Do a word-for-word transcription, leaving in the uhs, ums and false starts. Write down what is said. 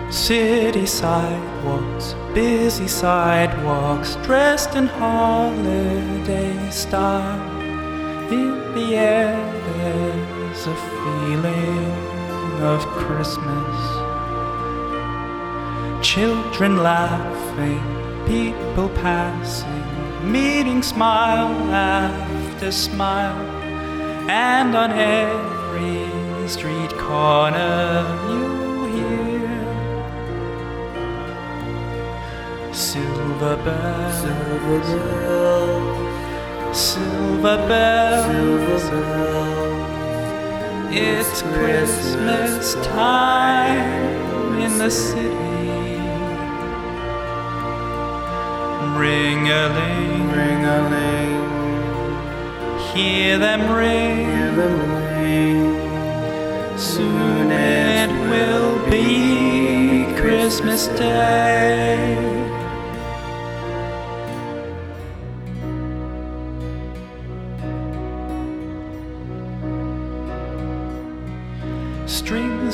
City sidewalks, busy sidewalks, dressed in holiday style. In the air there's a feeling of Christmas. Children laughing, people passing, meeting smile after smile. And on every street corner you hear silver bells, silver bells, silver bells, silver bells. It's Christmas time in the city. Ring-a-ling, Ring-a-ling, hear them ring. hear them ring. Soon it will be Christmas Day.